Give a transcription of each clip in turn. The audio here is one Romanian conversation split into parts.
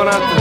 adevărată.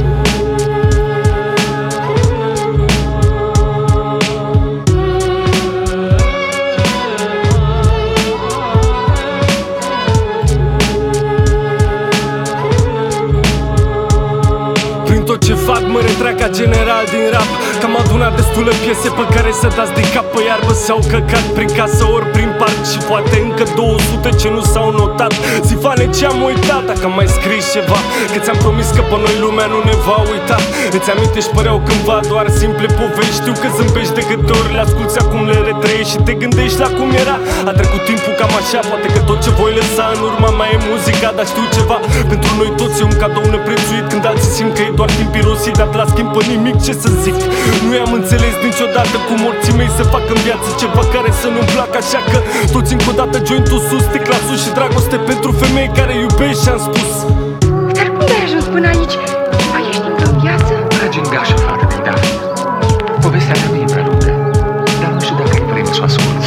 Tot ce fac mă retrag ca general din rap, că am adunat destule piese pe care să dați de cap pe iarbă sau căcat prin casă ori prin parc. Și poate încă 200 ce nu s-au notat. Zifane, ce am uitat, dacă am mai scris ceva, că ți-am promis că pe noi lumea nu ne va uita. Îți amintești păreau cândva doar simple povești. Știu că zâmbești de câte ori le asculti, acum le retrăiești și te gândești la cum era. A trecut timpul cam așa, poate că tot ce voi lăsa în urma mai e muzica. Dar știu ceva, pentru noi toți e un cadou neprețuit, când alții simt că e doar timp irosit, dar la schimb pe nimic, ce să zic. Nu i-am înțeles niciodată cum morții mei se fac în viață ceva care să nu-mi plac. Așa că toți încă o dată jointul sus, sticla sus și dragoste pentru femei care iubești și-am spus. Dar cum ai ajuns până aici? Mai ești încă în viață? Tragi în gașă, frate din David. Povestea mea nu e prea lungă, dar nu știu dacă ai vreme să o asculți.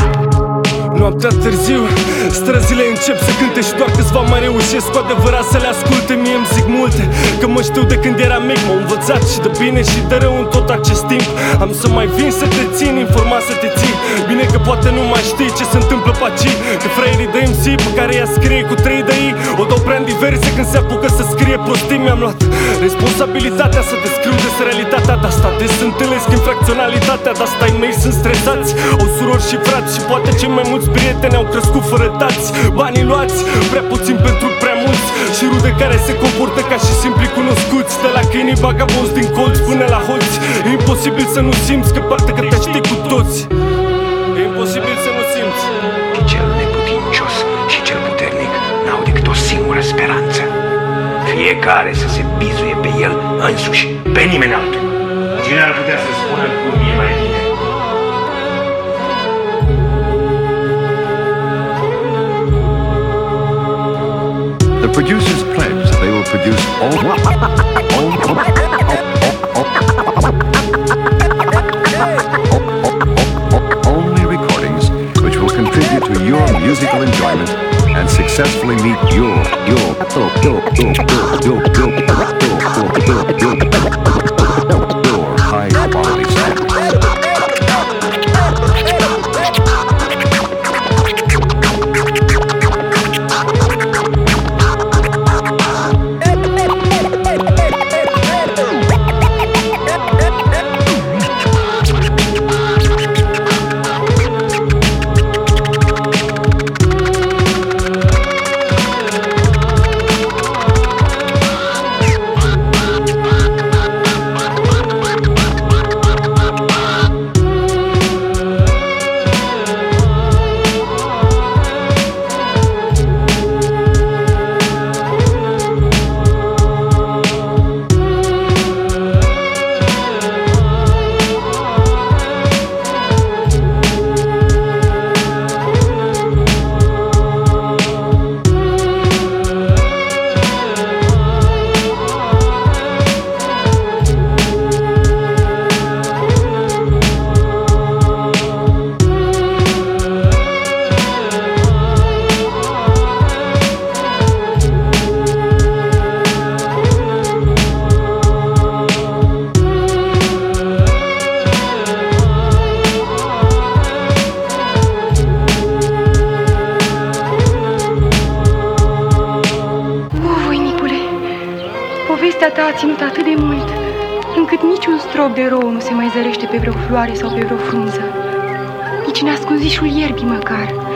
Noaptea târziu, străzile încep să cânte și doar câțiva mai reușesc cu adevărat să le asculte. Mie îmi zic multe, că mă știu de când eram mic. M-au învățat și de bine și de rău în tot acest timp. Am să mai vin să te țin, informat să te ții. Bine că poate nu mai știi ce se întâmplă pe aici, că fraierii de MC pe care ea scrie cu 3 de I o dau prea în diverse când se apucă să scrie prostii. Mi-am luat responsabilitatea să descriu des realitatea de asta. Des întâlnesc infracționalitatea de asta. Ai mei sunt stresați, au surori și frați și poate cei mai mulți prieteni au crescut fără tați. Banii luați, prea puțin pentru prea mulți și rude care se comportă ca și simpli cunoscuți. De la câinii vagabonzi din colț până la hoți. E imposibil să nu simți că poate că te știi cu toți. E imposibil să nu simți. Cel neputincios și cel puternic n-au decât o singură speranță: fiecare să se bizuie pe el însuși, pe nimeni altul. Cine ar putea să spună cum e mai bine? The producers pledge that they will produce only recordings which will contribute to your musical enjoyment and successfully meet your high quality standards. Povestea ta a ținut atât de mult, încât niciun strop de rou nu se mai zărește pe vreo floare sau pe vreo frunză, nici în ascunzișul ierbii măcar.